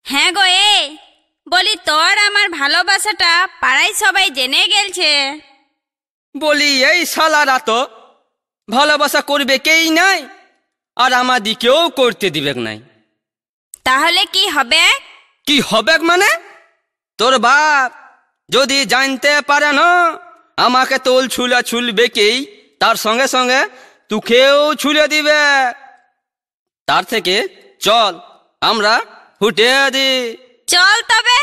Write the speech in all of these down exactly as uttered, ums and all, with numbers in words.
হ্যাঁ গো, এ বলি তোর আমার ভালোবাসাটা পাড়ায় সবাই জেনে গেলছে। বলি এই শালারা তো ভালোবাসা করবে কেই নাই, আর আমাদিকেও করতে দিবে নাই। তাহলে কি হবে? কি হবে মানে, তোর বাপ যদি জানতে পারে না আমাকে তোল ছুলা ছুলবে কেই, তার সঙ্গে সঙ্গে তুকেও ছুলে দিবে। তার থেকে চল আমরা ফুটে দি। চল তবে।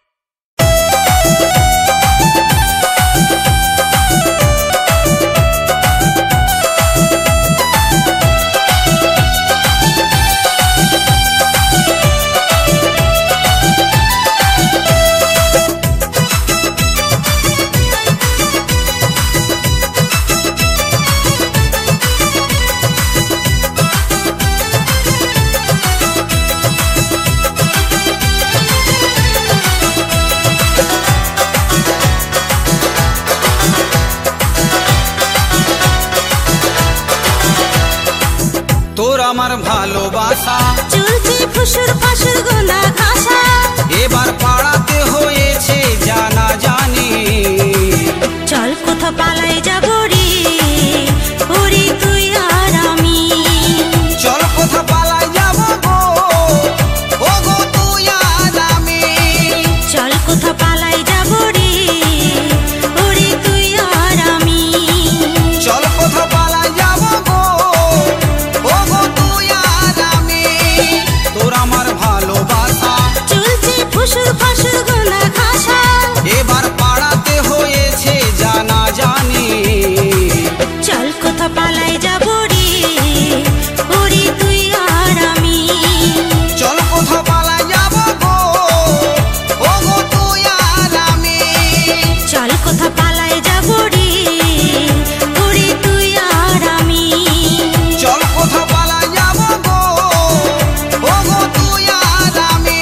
তোর আমার ভালোবাসা চলছে ফুসুর ফাসুর গোলা ঘাসা, এবার পাড়াতে হয়েছে জানা জানি। চল কোথা পালাই যাবো রে, ওরে তুই আর আমি। চল কোথা পালাই যাব গো, ও গো তুই আর আমি। চল কোথা পালাই যাবো রে, ওরে তুই আর আমি। চল কোথা পালাই যাব গো, ও গো তুই আর আমি। তোর আমার ভালোবাসা চলছে ফুসুর ফাসুর গোলা ঘাসা, এবার পাড়াতে হয়েছে জানা জানি। চল কোথা পালাই যাবো রে, ওরে তুই আর আমি। চল কোথা পালাই যাব গো, ও গো তুই আর আমি। চল কোথা পালাই যাবো রে, ওরে তুই আর আমি। চল কোথা পালাই যাব গো, ও গো তুই আর আমি।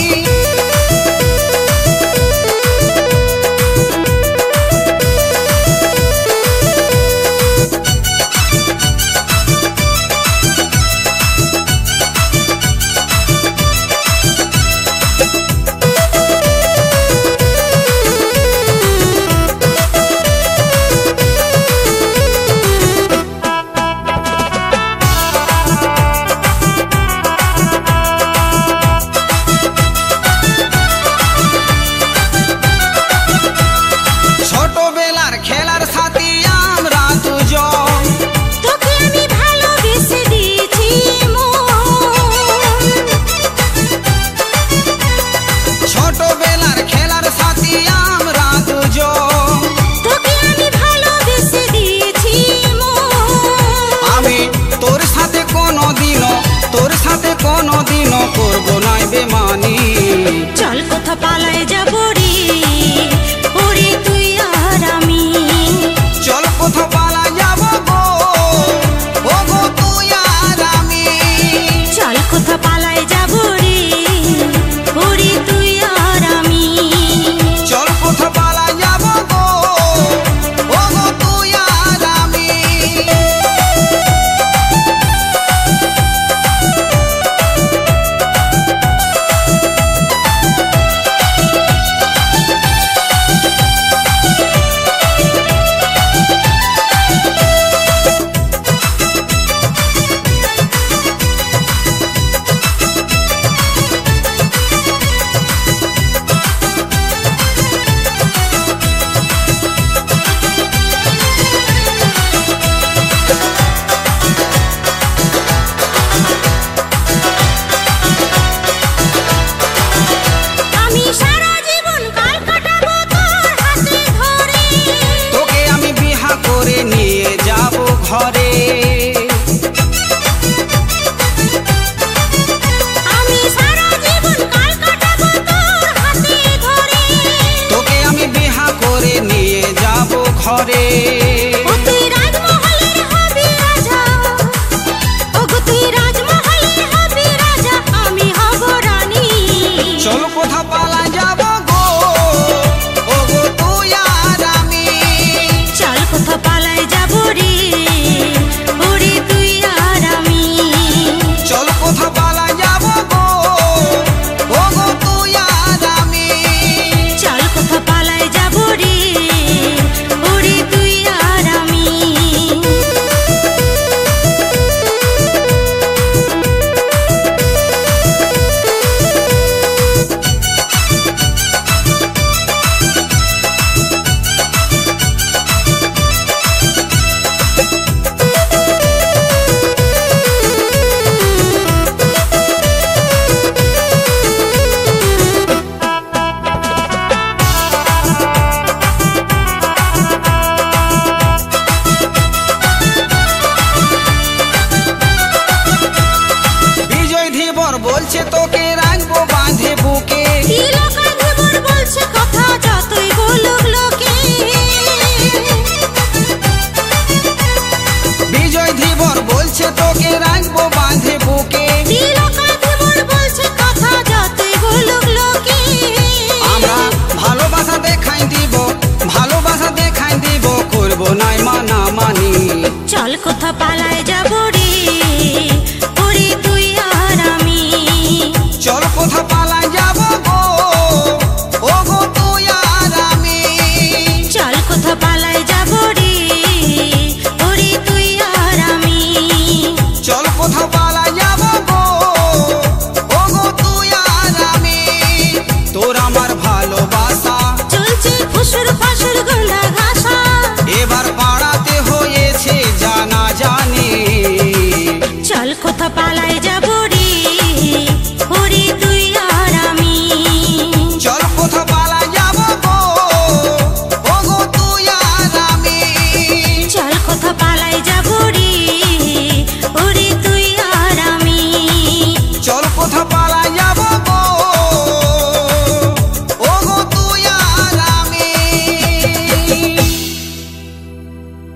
ছোটবেলার খেলার সাথী আমরা দুজন, তোকে আমি ভালোবেসে দিয়েছি মন। ছোটবেলার খেলার সাথী আমরা দুজন। তোকে আমি ভালোবেসে দিয়েছি মন। আমি তোর সাথে কোনো দিনও তোর সাথে কোনো দিনও করবো নাই বেমানি। চল কোথা পালাই যাবো রে, ওরে তুই আর আমি। চল কোথা পালাই যাব গো, ও গো তুই আর আমি। চল কোথা পালাই যাবো রে, ওরে তুই আর আমি। চল কোথা পালাই যাব গো, ও গো তুই আর আমি। আমি সারা জীবন কাল কাটাবো তোর হাতে ধরে। তোকে আমি বিহা করে নিয়ে যাব ঘরে। আমি সারা জীবন কাল কাটাবো তোর হাতে ধরে। তোকে আমি বিহা করে নিয়ে যাব ঘরে। ও তুই রাজমহলের হবি রাজা, ও গো তুই রাজমহলের হবি রাজা, আমি হব রানী। চল কোথা